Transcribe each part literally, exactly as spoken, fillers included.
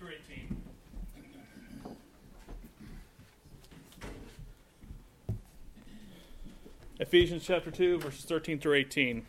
through eighteen. Ephesians chapter two, verses thirteen through eighteen.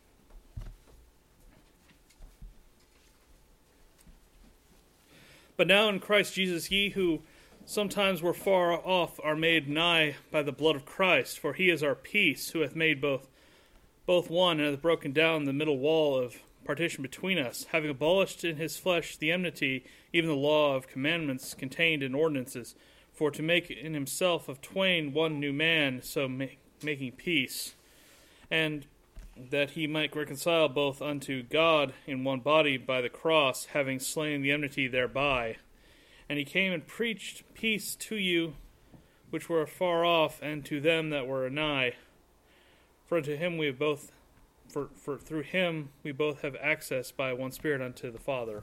But now in Christ Jesus ye who sometimes were far off are made nigh by the blood of Christ, for he is our peace, who hath made both both one, and hath broken down the middle wall of partition between us, having abolished in his flesh the enmity, even the law of commandments contained in ordinances, for to make in himself of twain one new man, so make making peace, and that he might reconcile both unto God in one body by the cross, having slain the enmity thereby. And he came and preached peace to you which were afar off, and to them that were nigh. For unto him we have both, for, for through him we both have access by one Spirit unto the Father.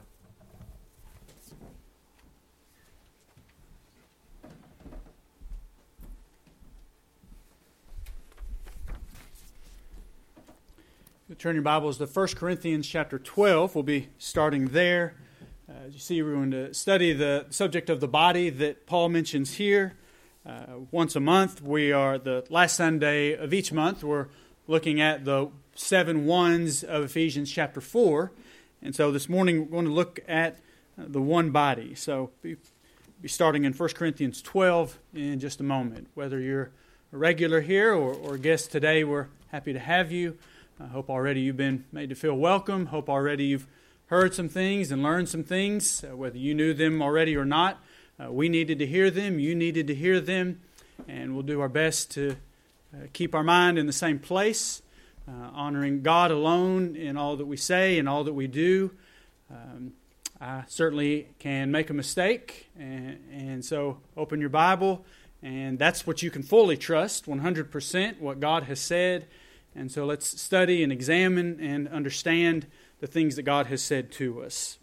Turn your Bibles to First Corinthians chapter twelve. We'll be starting there. Uh, as you see, we're going to study the subject of the body that Paul mentions here. Uh, once a month, we are, the last Sunday of each month, we're looking at the seven ones of Ephesians chapter four. And so this morning, we're going to look at the one body. So we'll be starting in First Corinthians twelve in just a moment. Whether you're a regular here or, or a guest today, we're happy to have you. I hope already you've been made to feel welcome. Hope already you've heard some things and learned some things, uh, whether you knew them already or not. Uh, we needed to hear them. You needed to hear them. And we'll do our best to uh, keep our mind in the same place, uh, honoring God alone in all that we say and all that we do. Um, I certainly can make a mistake. And, and so open your Bible, and that's what you can fully trust, one hundred percent what God has said. And so let's study and examine and understand the things that God has said to us.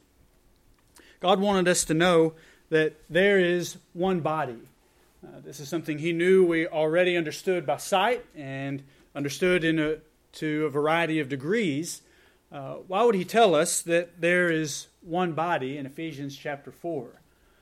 God wanted us to know that there is one body. Uh, this is something He knew we already understood by sight and understood in a, to a variety of degrees. Uh, why would He tell us that there is one body in Ephesians chapter four?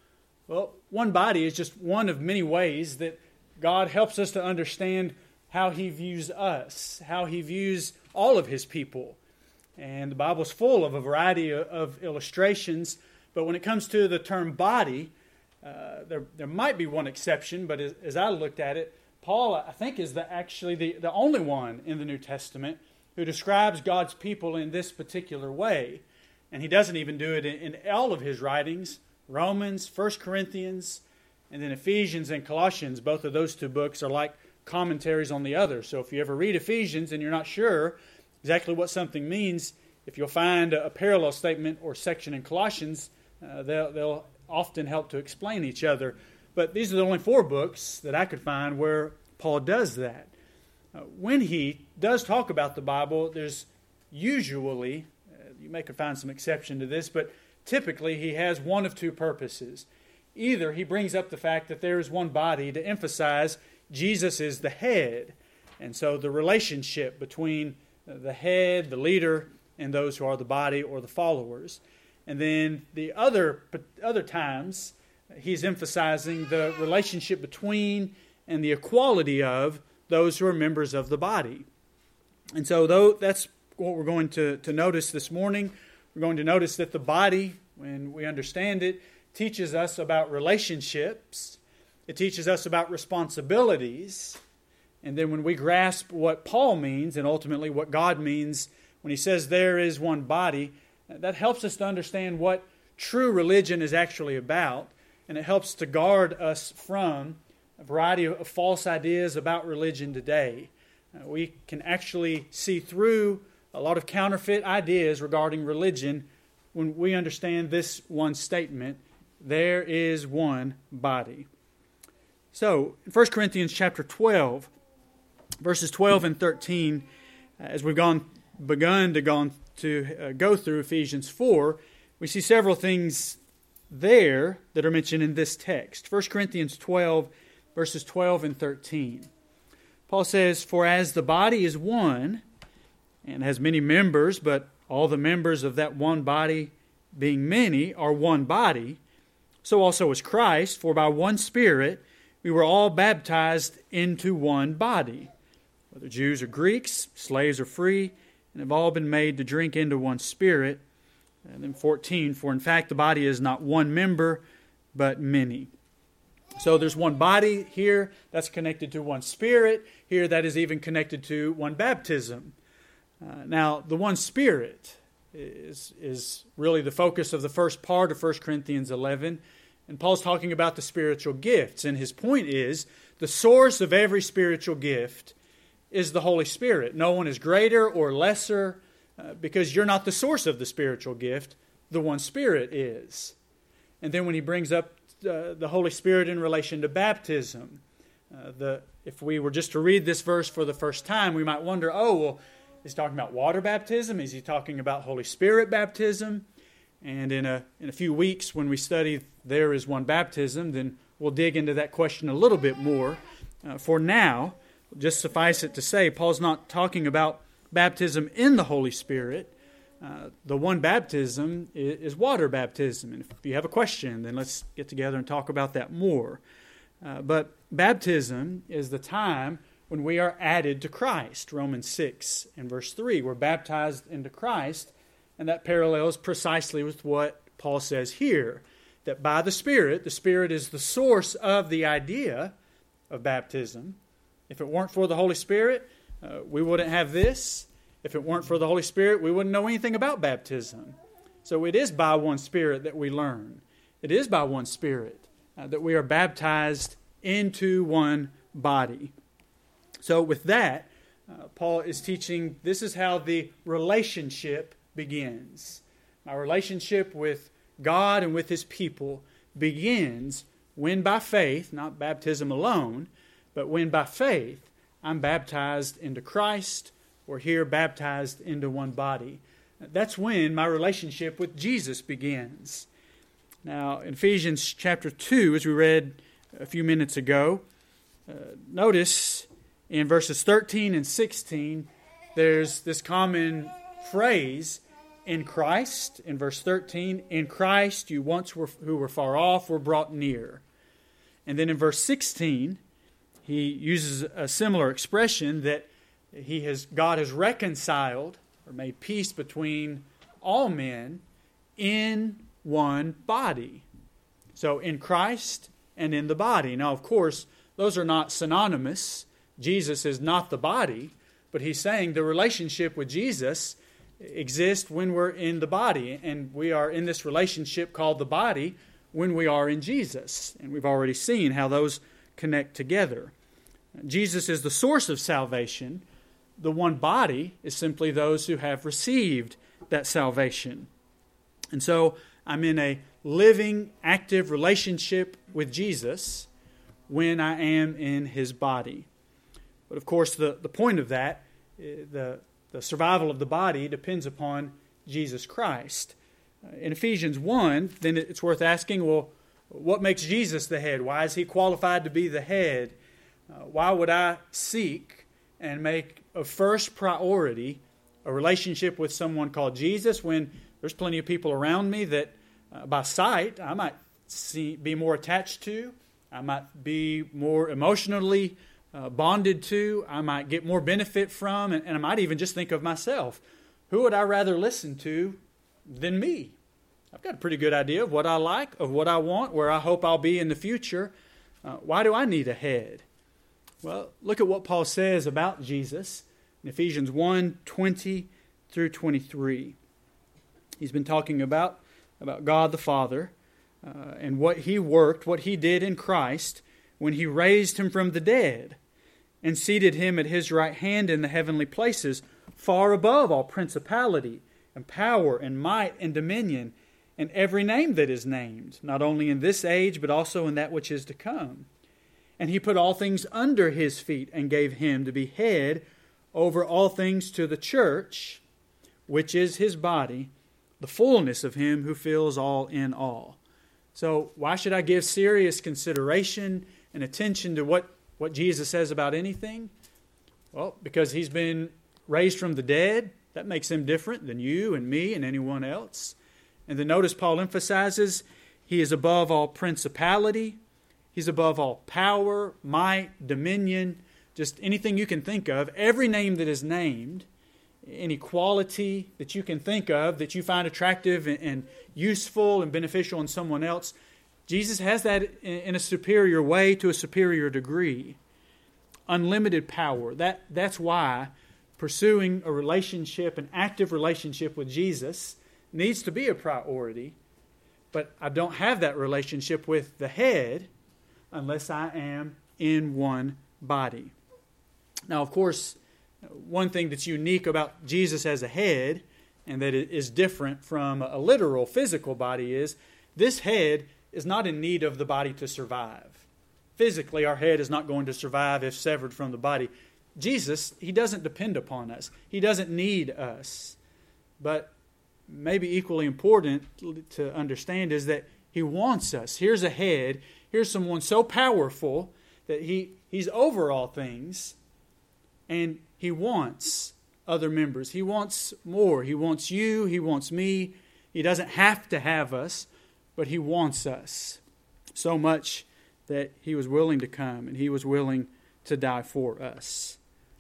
Well, one body is just one of many ways that God helps us to understand how He views us, how He views all of His people. And the Bible's full of a variety of illustrations, but when it comes to the term body, uh, there there might be one exception, but as, as I looked at it, Paul, I think, is the, actually the, the only one in the New Testament who describes God's people in this particular way. And he doesn't even do it in, in all of his writings. Romans, First Corinthians, and then Ephesians and Colossians, both of those two books are like commentaries on the other. So if you ever read Ephesians and you're not sure exactly what something means, if you'll find a, a parallel statement or section in Colossians, uh, they'll, they'll often help to explain each other. But these are the only four books that I could find where Paul does that. Uh, when he does talk about the Bible, there's usually, uh, you may could find some exception to this, but typically he has one of two purposes. Either he brings up the fact that there is one body to emphasize Jesus is the head, and so the relationship between the head, the leader, and those who are the body or the followers. And then the other other times, he's emphasizing the relationship between and the equality of those who are members of the body. And so though that's what we're going to, to notice this morning. We're going to notice that the body, when we understand it, teaches us about relationships. It teaches us about responsibilities. And then when we grasp what Paul means and ultimately what God means when he says there is one body, that helps us to understand what true religion is actually about. And it helps to guard us from a variety of false ideas about religion today. Uh, we can actually see through a lot of counterfeit ideas regarding religion when we understand this one statement, there is one body. So, in First Corinthians chapter twelve, verses twelve and thirteen, as we've gone begun to, gone to uh, go through Ephesians four, we see several things there that are mentioned in this text. First Corinthians twelve, verses twelve and thirteen. Paul says, "For as the body is one, and has many members, but all the members of that one body, being many, are one body, so also is Christ, for by one Spirit we were all baptized into one body, whether Jews or Greeks, slaves or free, and have all been made to drink into one Spirit. And then fourteen, for in fact the body is not one member, but many. So there's one body here that's connected to one Spirit. Here that is even connected to one baptism. Uh, now, the one Spirit is, is really the focus of the first part of First Corinthians eleven. And Paul's talking about the spiritual gifts. And his point is, the source of every spiritual gift is the Holy Spirit. No one is greater or lesser uh, because you're not the source of the spiritual gift. The one Spirit is. And then when he brings up uh, the Holy Spirit in relation to baptism, uh, the if we were just to read this verse for the first time, we might wonder, oh, well, is he talking about water baptism? Is he talking about Holy Spirit baptism? And in a in a few weeks, when we study There Is One Baptism, then we'll dig into that question a little bit more. Uh, for now, just suffice it to say, Paul's not talking about baptism in the Holy Spirit. Uh, the one baptism is, is water baptism. And if you have a question, then let's get together and talk about that more. Uh, but baptism is the time when we are added to Christ. Romans six and verse three, we're baptized into Christ. And that parallels precisely with what Paul says here, that by the Spirit, the Spirit is the source of the idea of baptism. If it weren't for the Holy Spirit, uh, we wouldn't have this. If it weren't for the Holy Spirit, we wouldn't know anything about baptism. So it is by one Spirit that we learn. It is by one Spirit uh, that we are baptized into one body. So with that, uh, Paul is teaching this is how the relationship begins. My relationship with God and with His people begins when by faith, not baptism alone, but when by faith I'm baptized into Christ, or here baptized into one body. That's when my relationship with Jesus begins. Now, in Ephesians chapter two, as we read a few minutes ago, uh, notice in verses thirteen and sixteen, there's this common phrase, in Christ, in verse thirteen, in Christ you once were, who were far off were brought near. And then in verse sixteen, he uses a similar expression that he has God has reconciled or made peace between all men in one body. So in Christ and in the body. Now, of course, those are not synonymous. Jesus is not the body, but he's saying the relationship with Jesus exist when we're in the body, and we are in this relationship called the body when we are in Jesus. And we've already seen how those connect together. Jesus is the source of salvation. The one body is simply those who have received that salvation. And so I'm in a living, active relationship with Jesus when I am in His body. But of course, the, the point of that, the The survival of the body depends upon Jesus Christ. In Ephesians one, then it's worth asking, well, what makes Jesus the head? Why is He qualified to be the head? Uh, why would I seek and make a first priority a relationship with someone called Jesus when there's plenty of people around me that uh, by sight I might see, be more attached to, I might be more emotionally Uh, bonded to, I might get more benefit from, and, and I might even just think of myself. Who would I rather listen to than me? I've got a pretty good idea of what I like, of what I want, where I hope I'll be in the future. Uh, why do I need a head? Well, look at what Paul says about Jesus in Ephesians one, twenty through twenty-three. He's been talking about, about God the Father uh, and what He worked, what He did in Christ when He raised Him from the dead and seated Him at His right hand in the heavenly places, far above all principality and power and might and dominion and every name that is named, not only in this age, but also in that which is to come. And He put all things under His feet and gave Him to be head over all things to the church, which is His body, the fullness of Him who fills all in all. So why should I give serious consideration and attention to what, what Jesus says about anything? Well, because He's been raised from the dead. That makes Him different than you and me and anyone else. And then notice Paul emphasizes He is above all principality. He's above all power, might, dominion, just anything you can think of. Every name that is named, any quality that you can think of that you find attractive and, and useful and beneficial in someone else, Jesus has that in, in a superior way to a superior degree. Unlimited power. That, that's why pursuing a relationship, an active relationship with Jesus, needs to be a priority. But I don't have that relationship with the head unless I am in one body. Now, of course, one thing that's unique about Jesus as a head, and that it is different from a literal physical body, is this head is not in need of the body to survive. Physically, our head is not going to survive if severed from the body. Jesus, He doesn't depend upon us. He doesn't need us. But maybe equally important to understand is that He wants us. Here's a head. Here's someone so powerful that he, He's over all things. And He wants other members. He wants more. He wants you. He wants me. He doesn't have to have us, but He wants us so much that He was willing to come and He was willing to die for us.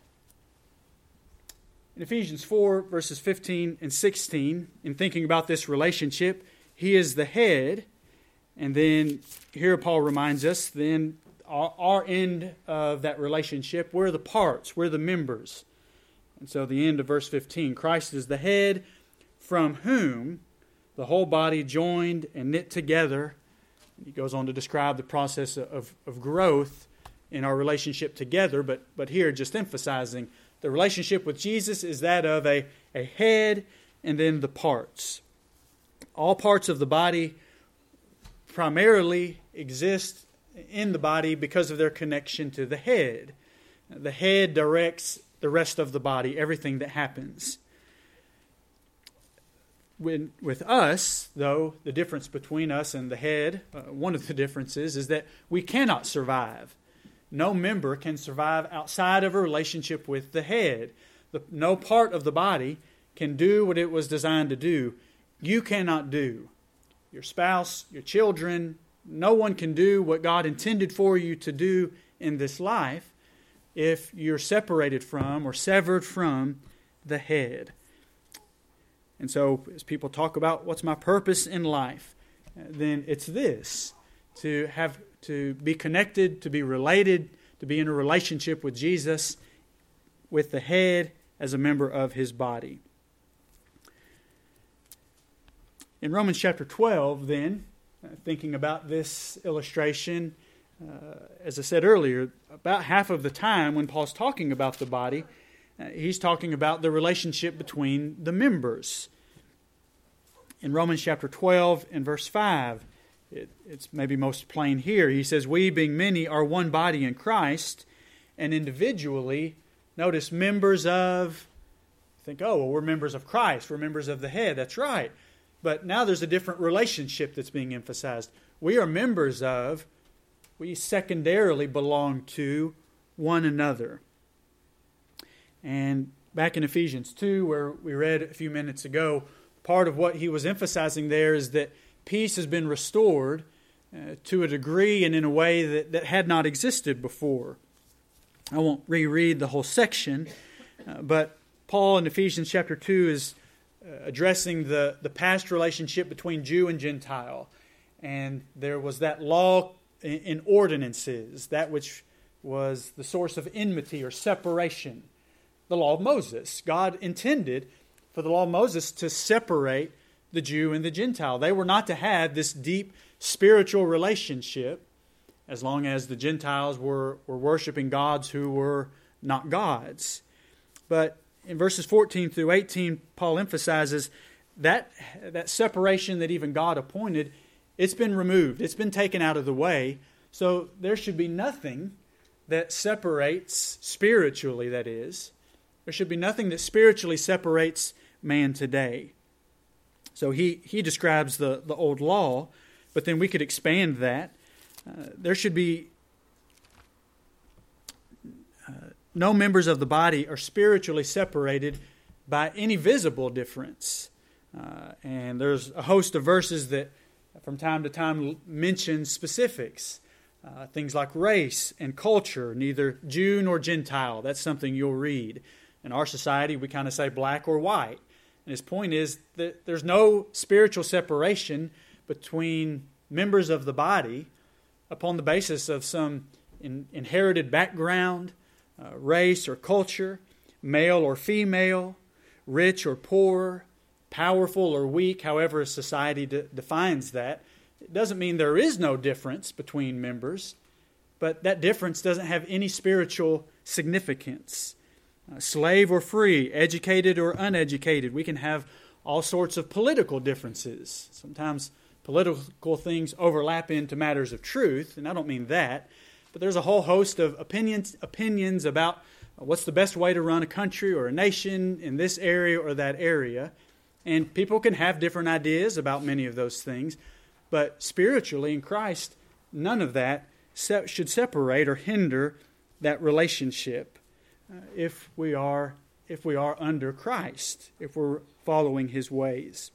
In Ephesians four, verses fifteen and sixteen, in thinking about this relationship, He is the head. And then here Paul reminds us, then our, our end of that relationship, we're the parts, we're the members. And so the end of verse fifteen, Christ is the head, from whom the whole body joined and knit together. He goes on to describe the process of, of growth in our relationship together, but, but here just emphasizing the relationship with Jesus is that of a, a head and then the parts. All parts of the body primarily exist in the body because of their connection to the head. The head directs the rest of the body, everything that happens. When, with us, though, the difference between us and the head, uh, one of the differences is that we cannot survive. No member can survive outside of a relationship with the head. The, no part of the body can do what it was designed to do. You cannot do. Your spouse, your children, no one can do what God intended for you to do in this life if you're separated from or severed from the head. And so as people talk about what's my purpose in life, then it's this, to have to be connected, to be related, to be in a relationship with Jesus, with the head as a member of His body. In Romans chapter twelve, then, uh, thinking about this illustration, uh, as I said earlier, about half of the time when Paul's talking about the body, uh, he's talking about the relationship between the members. In Romans chapter twelve and verse five, it, it's maybe most plain here. He says, "We, being many, are one body in Christ, and individually," notice, members of, think, oh, well, we're members of Christ, we're members of the head. That's right. But now there's a different relationship that's being emphasized. We are members of, we secondarily belong to one another. And back in Ephesians two, where we read a few minutes ago, part of what he was emphasizing there is that peace has been restored uh, to a degree and in a way that, that had not existed before. I won't reread the whole section, uh, but Paul in Ephesians chapter two is uh, addressing the, the past relationship between Jew and Gentile. And there was that law in, in ordinances, that which was the source of enmity or separation. The law of Moses. God intended for the law of Moses to separate the Jew and the Gentile. They were not to have this deep spiritual relationship as long as the Gentiles were, were worshiping gods who were not gods. But in verses fourteen through eighteen, Paul emphasizes that that separation that even God appointed, it's been removed. It's been taken out of the way. So there should be nothing that separates, spiritually that is, there should be nothing that spiritually separates man today. So he, he describes the, the old law, but then we could expand that. Uh, there should be uh, no members of the body are spiritually separated by any visible difference. Uh, and there's a host of verses that from time to time mention specifics, uh, things like race and culture, neither Jew nor Gentile. That's something you'll read. In our society, we kind of say black or white. And his point is that there's no spiritual separation between members of the body upon the basis of some in, inherited background, uh, race or culture, male or female, rich or poor, powerful or weak, however society de- defines that. It doesn't mean there is no difference between members, but that difference doesn't have any spiritual significance. Uh, slave or free, educated or uneducated. We can have all sorts of political differences. Sometimes political things overlap into matters of truth, and I don't mean that, but there's a whole host of opinions opinions about what's the best way to run a country or a nation in this area or that area. And people can have different ideas about many of those things, but spiritually in Christ, none of that se- should separate or hinder that relationship. Uh, if we are if we are under Christ, if we're following His ways.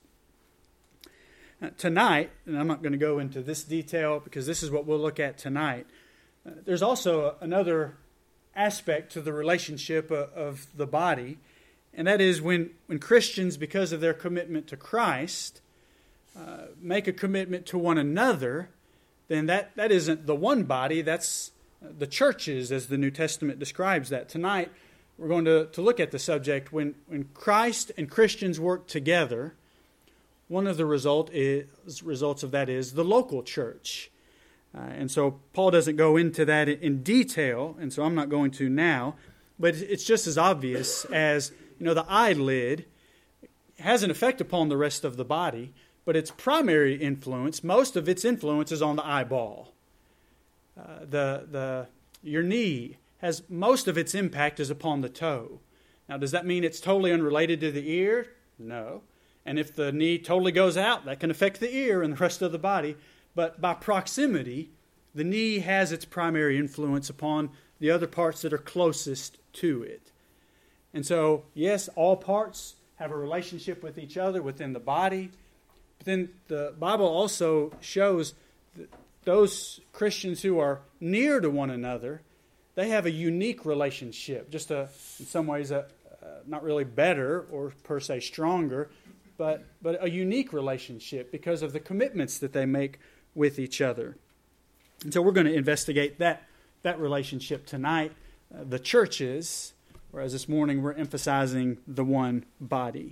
Uh, tonight, and I'm not going to go into this detail because this is what we'll look at tonight, uh, there's also a, another aspect to the relationship of, of the body, and that is when, when Christians, because of their commitment to Christ, uh, make a commitment to one another, then that, that isn't the one body, that's the churches, as the New Testament describes that. Tonight, we're going to, to look at the subject. When, when Christ and Christians work together, one of the result is, results of that is the local church. Uh, and so Paul doesn't go into that in detail, and so I'm not going to now. But it's just as obvious as, you know, the eyelid has an effect upon the rest of the body, but its primary influence, most of its influence is on the eyeball. Uh, the the your knee has most of its impact is upon the toe. Now, does that mean it's totally unrelated to the ear? No. And if the knee totally goes out, that can affect the ear and the rest of the body. But by proximity, the knee has its primary influence upon the other parts that are closest to it. And so, yes, all parts have a relationship with each other within the body. But then the Bible also shows that those Christians who are near to one another, they have a unique relationship, just a, in some ways a, uh, not really better or per se stronger, but, but a unique relationship because of the commitments that they make with each other. And so we're going to investigate that, that relationship tonight. Uh, the churches, whereas this morning we're emphasizing the one body.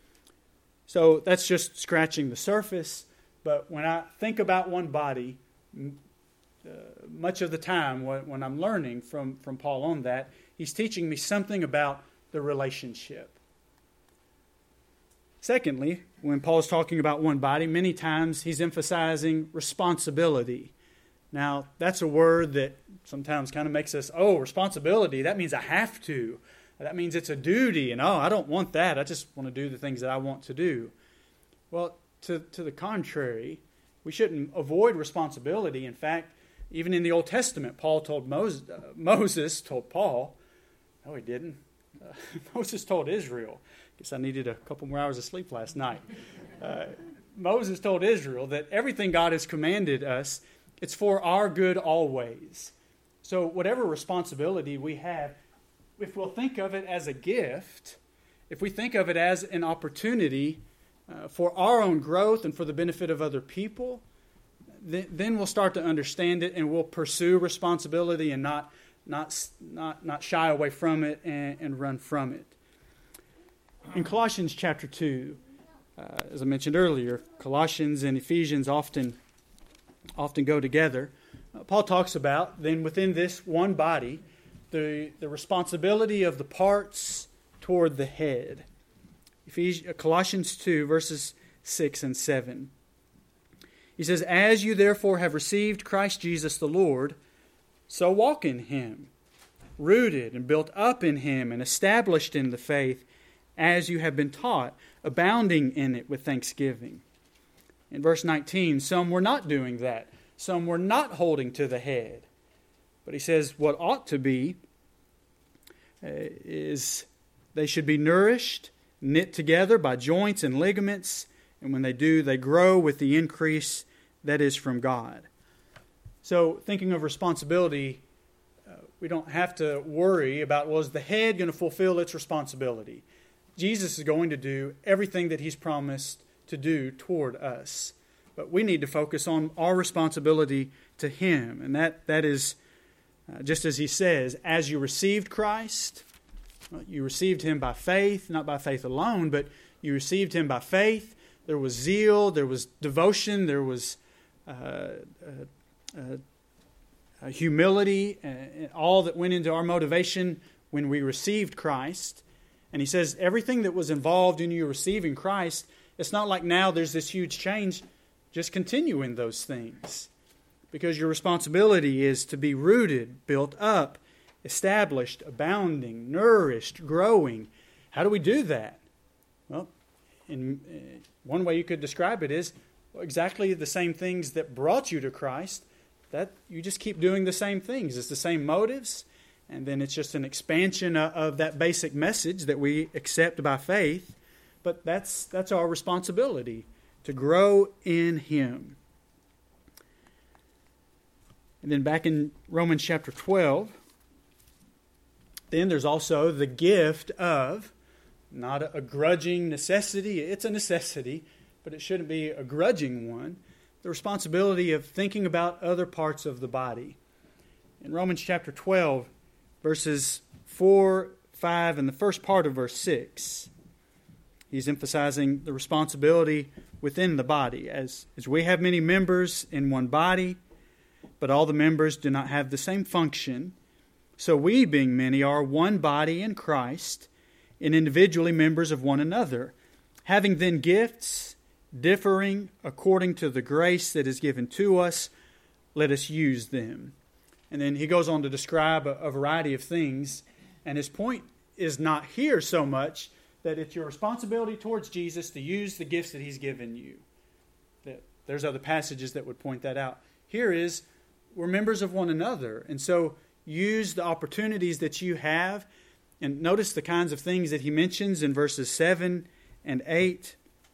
So that's just scratching the surface, but when I think about one body, Uh, much of the time when, when I'm learning from, from Paul on that, he's teaching me something about the relationship. Secondly, when Paul's talking about one body, many times he's emphasizing responsibility. Now, that's a word that sometimes kind of makes us, oh, responsibility, that means I have to. That means it's a duty, and oh, I don't want that. I just want to do the things that I want to do. Well, to, to the contrary, we shouldn't avoid responsibility. In fact, even in the Old Testament, Paul told Moses, uh, Moses told Paul, no, he didn't. Uh, Moses told Israel. Guess I needed a couple more hours of sleep last night. Uh, Moses told Israel that everything God has commanded us, it's for our good always. So whatever responsibility we have, if we'll think of it as a gift, if we think of it as an opportunity uh, for our own growth and for the benefit of other people, then we'll start to understand it and we'll pursue responsibility and not not not not shy away from it and, and run from it. In Colossians chapter two, uh, as I mentioned earlier, Colossians and Ephesians often often go together. Uh, Paul talks about then within this one body the the responsibility of the parts toward the head. Ephesians, Colossians two verses six and seven. He says, "As you therefore have received Christ Jesus the Lord, so walk in Him, rooted and built up in Him and established in the faith as you have been taught, abounding in it with thanksgiving." In verse nineteen, some were not doing that. Some were not holding to the head. But he says what ought to be uh, is they should be nourished, knit together by joints and ligaments, and when they do, they grow with the increase that is from God. So thinking of responsibility, uh, we don't have to worry about, well, is the head going to fulfill its responsibility? Jesus is going to do everything that he's promised to do toward us. But we need to focus on our responsibility to him. And that, that is, uh, just as he says, as you received Christ, well, you received him by faith, not by faith alone, but you received him by faith. There was zeal, there was devotion, there was uh, uh, uh, uh, humility, uh, all that went into our motivation when we received Christ. And he says everything that was involved in you receiving Christ, it's not like now there's this huge change. Just continue in those things. Because your responsibility is to be rooted, built up, established, abounding, nourished, growing. How do we do that? Well, in uh, one way you could describe it is well, exactly the same things that brought you to Christ. That you just keep doing the same things. It's the same motives. And then it's just an expansion of that basic message that we accept by faith. But that's that's our responsibility, to grow in him. And then back in Romans chapter twelve, then there's also the gift of, not a grudging necessity, it's a necessity, but it shouldn't be a grudging one, the responsibility of thinking about other parts of the body. In Romans chapter twelve, verses four, five, and the first part of verse six, he's emphasizing the responsibility within the body. As, as we have many members in one body, but all the members do not have the same function, so we, being many, are one body in Christ, and individually members of one another, having then gifts differing according to the grace that is given to us, let us use them. And then he goes on to describe a, a variety of things, and his point is not here so much that it's your responsibility towards Jesus to use the gifts that he's given you. That there's other passages that would point that out. Here is, we're members of one another, and so use the opportunities that you have. And notice the kinds of things that he mentions in verses seven and eight.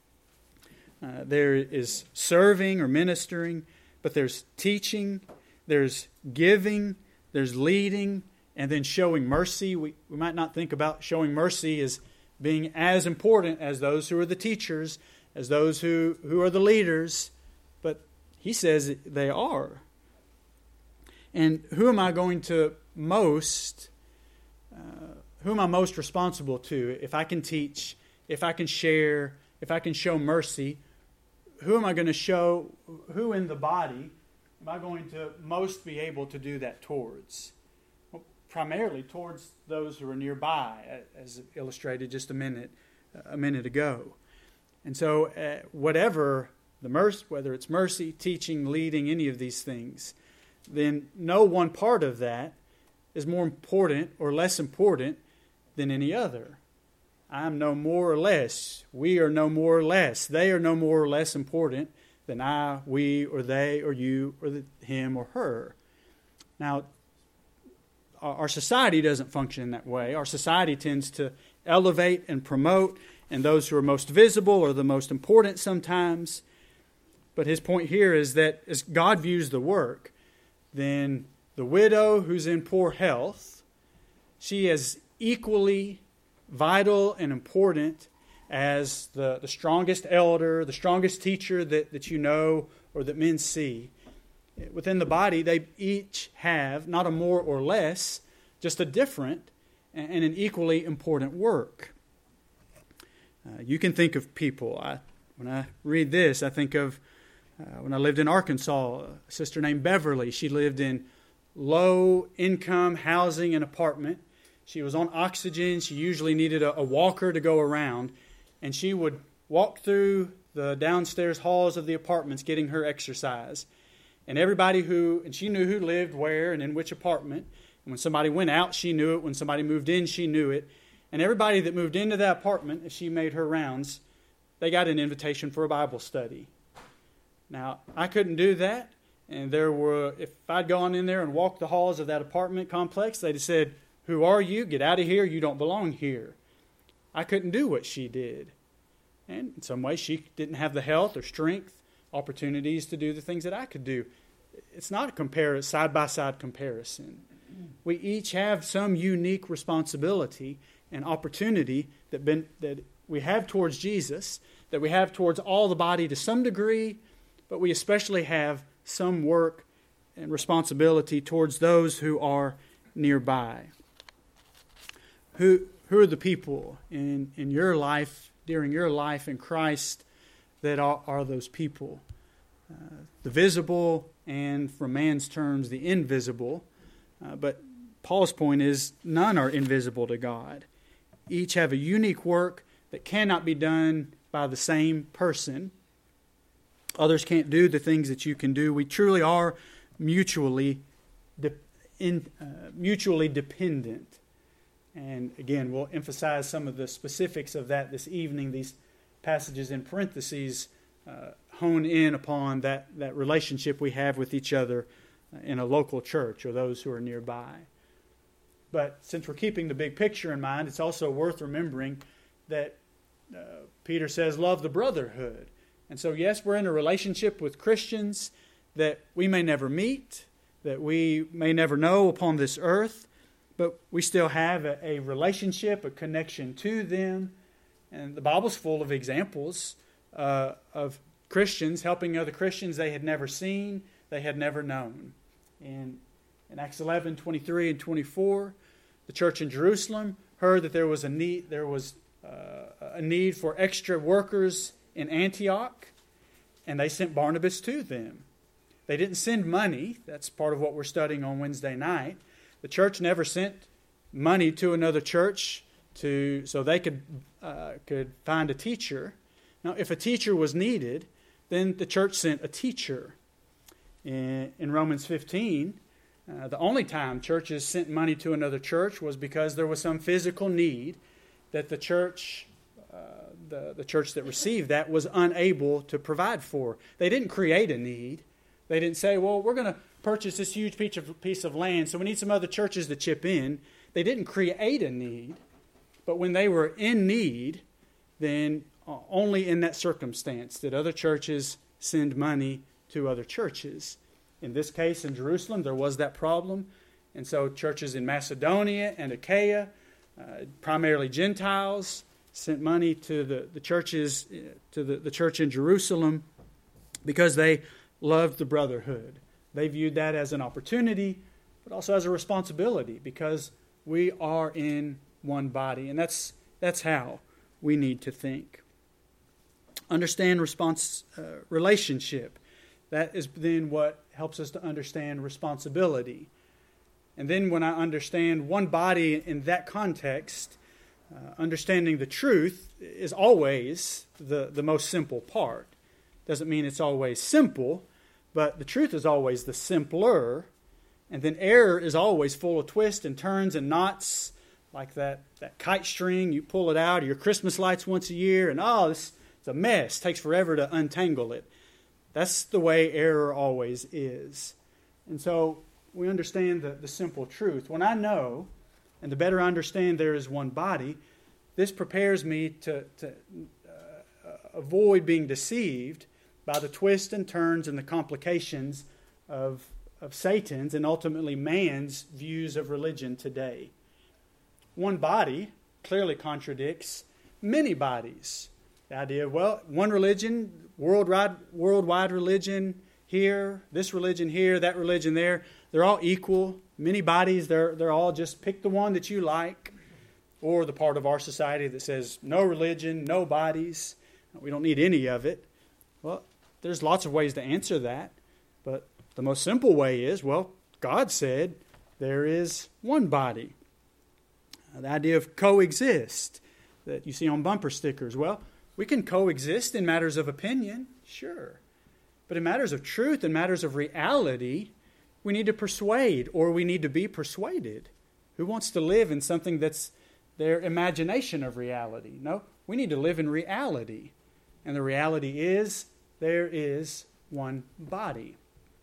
Uh, there is serving or ministering, but there's teaching, there's giving, there's leading, and then showing mercy. We, we might not think about showing mercy as being as important as those who are the teachers, as those who, who are the leaders, but he says they are. And who am I going to most, uh, who am I most responsible to? If I can teach, if I can share, if I can show mercy, who am I going to show, who in the body am I going to most be able to do that towards? Well, primarily towards those who are nearby, as illustrated just a minute, a minute ago. And so uh, whatever the mercy, whether it's mercy, teaching, leading, any of these things, then no one part of that is more important or less important than any other. I'm no more or less. We are no more or less. They are no more or less important than I, we, or they, or you, or the, him, or her. Now, our society doesn't function in that way. Our society tends to elevate and promote, and those who are most visible are the most important sometimes. But his point here is that as God views the work, then the widow who's in poor health, she is equally vital and important as the, the strongest elder, the strongest teacher that, that you know or that men see. Within the body, they each have not a more or less, just a different and an equally important work. Uh, you can think of people. I, when I read this, I think of Uh, when I lived in Arkansas, a sister named Beverly. She lived in low-income housing and apartment. She was on oxygen. She usually needed a, a walker to go around. And she would walk through the downstairs halls of the apartments getting her exercise. And everybody who, and she knew who lived where and in which apartment. And when somebody went out, she knew it. When somebody moved in, she knew it. And everybody that moved into that apartment, as she made her rounds, they got an invitation for a Bible study. Now, I couldn't do that, and there were, if I'd gone in there and walked the halls of that apartment complex, they'd have said, "Who are you? Get out of here. You don't belong here." I couldn't do what she did. And in some ways, she didn't have the health or strength opportunities to do the things that I could do. It's not a compare side-by-side comparison. We each have some unique responsibility and opportunity that been that we have towards Jesus, that we have towards all the body to some degree, but we especially have some work and responsibility towards those who are nearby. Who who are the people in, in your life, during your life in Christ, that are, are those people? Uh, the visible, and from man's terms, the invisible. Uh, but Paul's point is none are invisible to God. Each have a unique work that cannot be done by the same person. Others can't do the things that you can do. We truly are mutually de- in, uh, mutually dependent. And again, we'll emphasize some of the specifics of that this evening. These passages in parentheses uh, hone in upon that, that relationship we have with each other in a local church or those who are nearby. But since we're keeping the big picture in mind, it's also worth remembering that uh, Peter says, love the brotherhood. And so, yes, we're in a relationship with Christians that we may never meet, that we may never know upon this earth, but we still have a, a relationship, a connection to them. And the Bible's full of examples uh, of Christians helping other Christians they had never seen, they had never known. In, in Acts eleven, twenty-three and twenty-four, the church in Jerusalem heard that there was a need, there was uh, a need for extra workers in Antioch, and they sent Barnabas to them. They didn't send money. That's part of what we're studying on Wednesday night. The church never sent money to another church to so they could uh, could find a teacher. Now, if a teacher was needed, then the church sent a teacher. In, in Romans fifteen, uh, the only time churches sent money to another church was because there was some physical need that the church, uh, the, the church that received that, was unable to provide for. They didn't create a need. They didn't say, well, we're going to purchase this huge piece of, piece of land, so we need some other churches to chip in. They didn't create a need, but when they were in need, then uh, only in that circumstance did other churches send money to other churches. In this case, in Jerusalem, there was that problem. And so churches in Macedonia and Achaia, uh, primarily Gentiles, sent money to the, the churches, uh, to the, the church in Jerusalem because they loved the brotherhood. They viewed that as an opportunity, but also as a responsibility because we are in one body. And that's that's how we need to think. Understand response uh, relationship. That is then what helps us to understand responsibility. And then when I understand one body in that context, uh, understanding the truth is always the, the most simple part. Doesn't mean it's always simple, but the truth is always the simpler. And then error is always full of twists and turns and knots, like that, that kite string. You pull it out, or your Christmas lights once a year, and oh, this it's a mess. It takes forever to untangle it. That's the way error always is. And so we understand the, the simple truth. When I know, and the better I understand there is one body, this prepares me to, to uh, avoid being deceived by the twists and turns and the complications of, of Satan's and ultimately man's views of religion today. One body clearly contradicts many bodies. The idea of, well, one religion, worldwide, worldwide religion here, this religion here, that religion there, they're all equal. Many bodies, they're, they're all just pick the one that you like. Or the part of our society that says no religion, no bodies. We don't need any of it. Well, there's lots of ways to answer that. But the most simple way is, well, God said there is one body. The idea of coexist that you see on bumper stickers. Well, we can coexist in matters of opinion, sure. But in matters of truth, in matters of reality, we need to persuade or we need to be persuaded. Who wants to live in something that's their imagination of reality? No, we need to live in reality. And the reality is there is one body.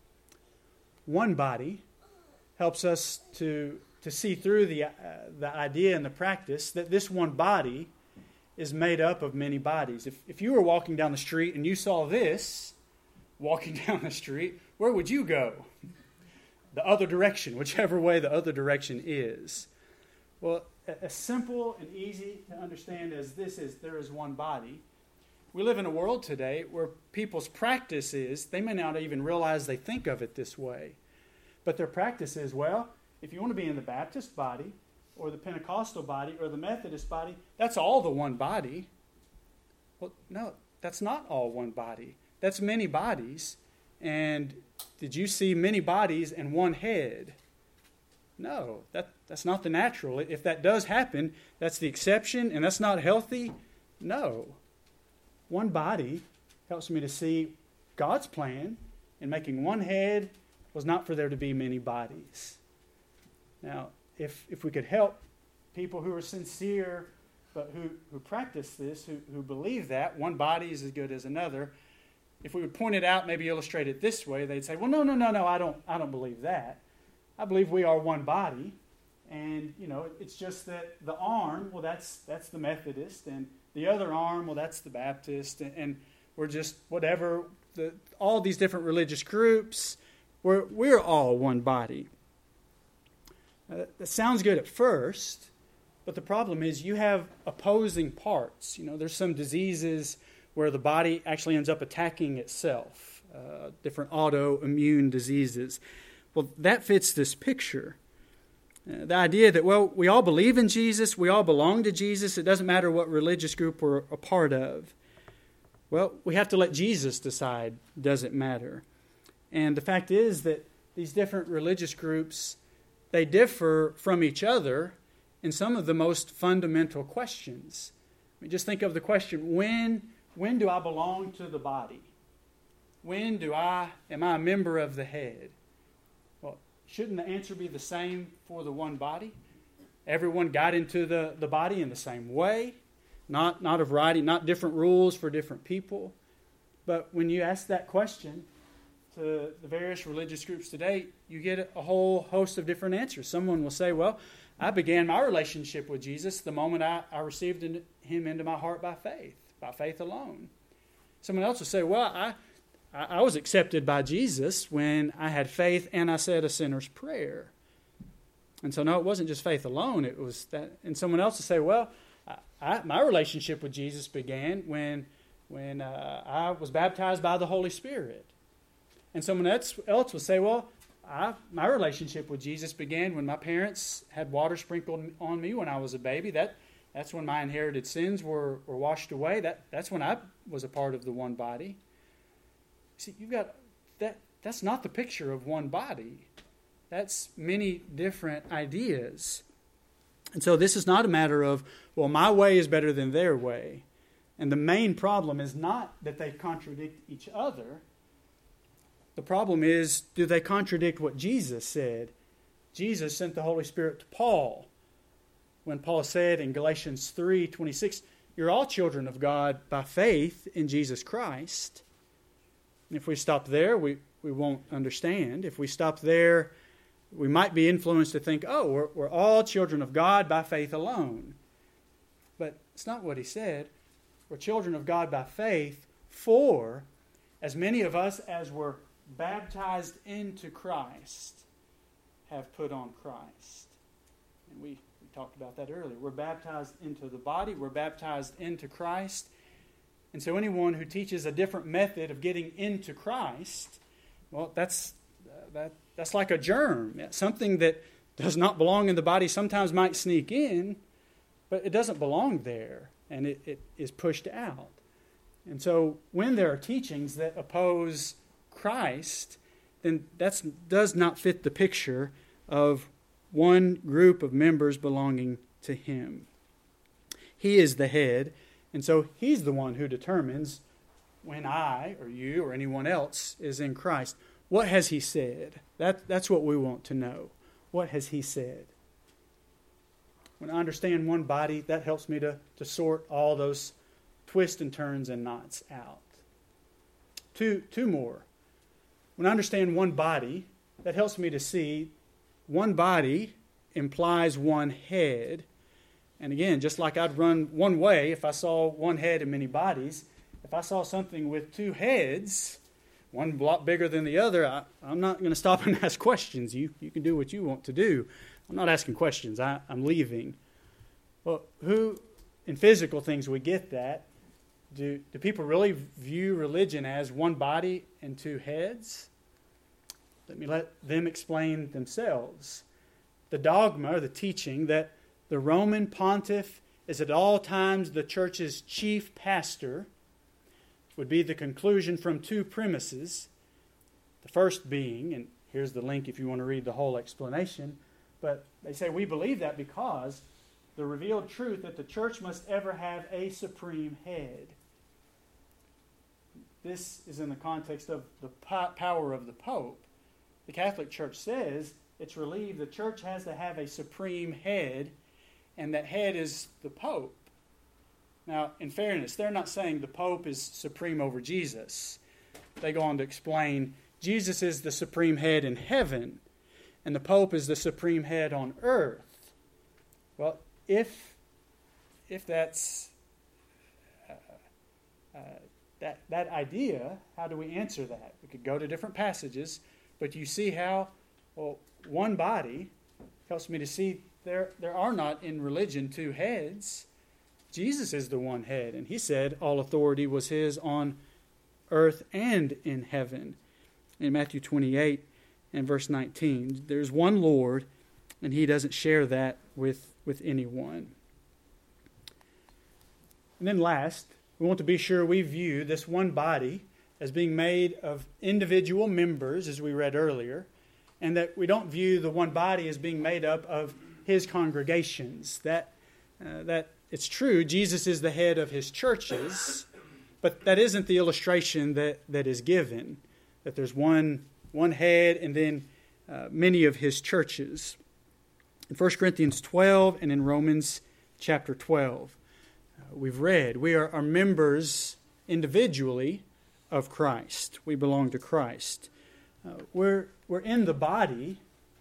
One body helps us to, to see through the, uh, the idea and the practice that this one body is made up of many bodies. If if you were walking down the street and you saw this, walking down the street, where would you go? The other direction, whichever way the other direction is. Well, as simple and easy to understand as this is, there is one body. We live in a world today where people's practice is, they may not even realize they think of it this way, but their practice is, well, if you want to be in the Baptist body or the Pentecostal body or the Methodist body, that's all the one body. Well, no, that's not all one body. That's many bodies. And did you see many bodies and one head? No, that, that's not the natural. If that does happen, that's the exception, and that's not healthy. No. One body helps me to see God's plan in making one head was not for there to be many bodies. Now, if if we could help people who are sincere but who, who practice this, who, who believe that, one body is as good as another, if we would point it out, maybe illustrate it this way, they'd say, well, no, no, no, no, I don't I don't believe that. I believe we are one body, and, you know, it's just that the arm, well, that's that's the Methodist, and the other arm, well, that's the Baptist, and, and we're just whatever, the, all these different religious groups, we're, we're all one body. Uh, that sounds good at first, but the problem is you have opposing parts. You know, there's some diseases where the body actually ends up attacking itself, uh, different autoimmune diseases. Well, that fits this picture. Uh, the idea that, well, we all believe in Jesus, we all belong to Jesus, it doesn't matter what religious group we're a part of. Well, we have to let Jesus decide, does it matter? And the fact is that these different religious groups, they differ from each other in some of the most fundamental questions. I mean, just think of the question, when, when do I belong to the body? When do I, am I a member of the head? Well, shouldn't the answer be the same for the one body? Everyone got into the, the body in the same way, not, not a variety, not different rules for different people. But when you ask that question to the various religious groups today, you get a whole host of different answers. Someone will say, well, I began my relationship with Jesus the moment I, I received him into my heart by faith, by faith alone. Someone else will say, well, I, I was accepted by Jesus when I had faith and I said a sinner's prayer. And so, no, it wasn't just faith alone. It was that. And someone else will say, well, I, I, my relationship with Jesus began when, when uh, I was baptized by the Holy Spirit. And someone else, else will say, well, I, my relationship with Jesus began when my parents had water sprinkled on me when I was a baby. That That's when my inherited sins were, were washed away. That That's when I was a part of the one body. See, you've got that. That's not the picture of one body. That's many different ideas. And so this is not a matter of, well, my way is better than their way. And the main problem is not that they contradict each other. The problem is, do they contradict what Jesus said? Jesus sent the Holy Spirit to Paul when Paul said in Galatians three twenty-six, you're all children of God by faith in Jesus Christ. And if we stop there, we, we won't understand. If we stop there, we might be influenced to think, oh, we're, we're all children of God by faith alone. But it's not what he said. We're children of God by faith for as many of us as were baptized into Christ have put on Christ. And we, we talked about that earlier. We're baptized into the body. We're baptized into Christ. And so anyone who teaches a different method of getting into Christ, well, that's uh, that that's like a germ. Something that does not belong in the body sometimes might sneak in, but it doesn't belong there, and it, it is pushed out. And so when there are teachings that oppose Christ, then that does not fit the picture of one group of members belonging to him. He is the head, and so he's the one who determines when I or you or anyone else is in Christ. What has he said? That, that's what we want to know. What has he said? When I understand one body, that helps me to, to sort all those twists and turns and knots out. Two, two more. When I understand one body, that helps me to see one body implies one head. And again, just like I'd run one way if I saw one head and many bodies, if I saw something with two heads, one block bigger than the other, I, I'm not going to stop and ask questions. You you can do what you want to do. I'm not asking questions. I, I'm leaving. Well, who, in physical things, we get that. Do, do people really view religion as one body and two heads? Let me let them explain themselves. The dogma, or the teaching, that the Roman pontiff is at all times the church's chief pastor would be the conclusion from two premises. The first being, and here's the link if you want to read the whole explanation, but they say we believe that because the revealed truth that the church must ever have a supreme head. This is in the context of the power of the Pope. The Catholic Church says it's relieved the church has to have a supreme head, and that head is the Pope. Now, in fairness, they're not saying the Pope is supreme over Jesus. They go on to explain Jesus is the supreme head in heaven, and the Pope is the supreme head on earth. Well, if if that's uh, uh, that that idea, how do we answer that? We could go to different passages, but you see how, well, one body helps me to see there there are not in religion two heads. Jesus is the one head, and he said all authority was his on earth and in heaven. In Matthew twenty-eight and verse nineteen, there's one Lord, and he doesn't share that with, with anyone. And then last, we want to be sure we view this one body as being made of individual members, as we read earlier, and that we don't view the one body as being made up of his congregations. That uh, that it's true, Jesus is the head of his churches, but that isn't the illustration that, that is given, that there's one, one head and then uh, many of his churches. In First Corinthians twelve and in Romans chapter twelve, uh, we've read, we are, are members individually of Christ. We belong to Christ. Uh, we're, we're in the body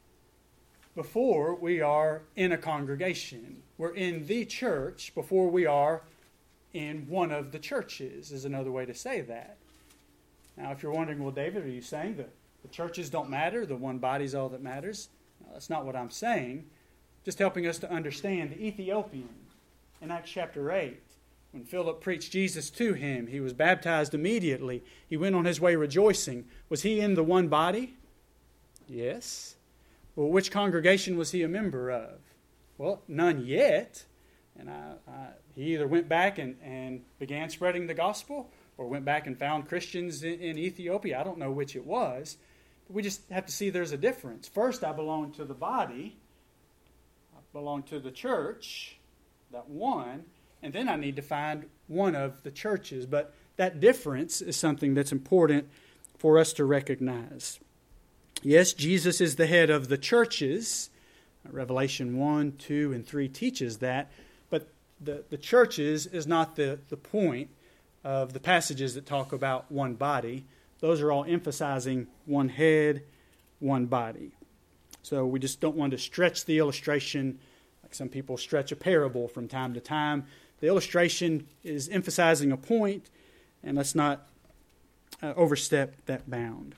before we are in a congregation. We're in the church before we are in one of the churches, is another way to say that. Now, if you're wondering, well, David, are you saying that the churches don't matter, the one body's all that matters? No, that's not what I'm saying. Just helping us to understand the Ethiopian in Acts chapter eight. When Philip preached Jesus to him, he was baptized immediately. He went on his way rejoicing. Was he in the one body? Yes. Well, which congregation was he a member of? Well, none yet. And I, I, he either went back and, and began spreading the gospel or went back and found Christians in, in Ethiopia. I don't know which it was. But we just have to see there's a difference. First, I belong to the body. I belong to the church, that one. And then I need to find one of the churches. But that difference is something that's important for us to recognize. Yes, Jesus is the head of the churches. Revelation one, two, and three teaches that. But the, the churches is not the, the point of the passages that talk about one body. Those are all emphasizing one head, one body. So we just don't want to stretch the illustration like some people stretch a parable from time to time. The illustration is emphasizing a point, and let's not uh, overstep that bound.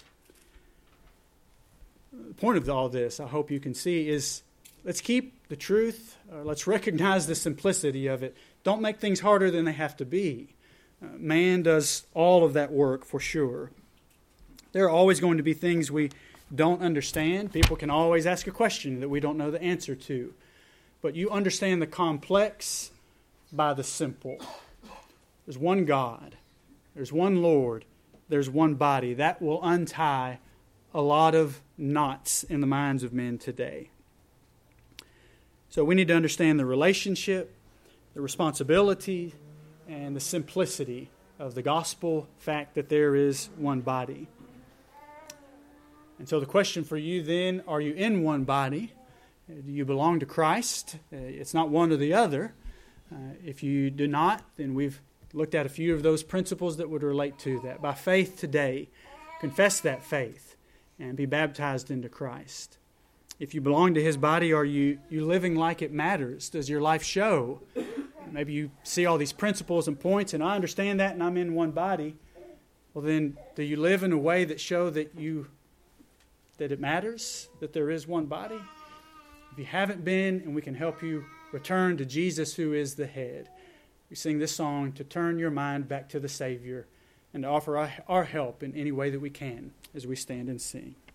The point of all this, I hope you can see, is let's keep the truth, or let's recognize the simplicity of it. Don't make things harder than they have to be. Uh, man does all of that work for sure. There are always going to be things we don't understand. People can always ask a question that we don't know the answer to. But you understand the complex by the simple. There's one God. There's one Lord. There's one body. That will untie a lot of knots in the minds of men today. So we need to understand the relationship, the responsibility, and the simplicity of the gospel fact that there is one body. And so the question for you then, are you in one body? Do you belong to Christ? It's not one or the other. Uh, if you do not, then we've looked at a few of those principles that would relate to that. By faith today, confess that faith and be baptized into Christ. If you belong to His body, are you, you living like it matters? Does your life show? Maybe you see all these principles and points, and I understand that, and I'm in one body. well then, do you live in a way that show that you that it matters, that there is one body? If you haven't been, and we can help you return to Jesus who is the head, we sing this song to turn your mind back to the Savior and to offer our, our help in any way that we can as we stand and sing.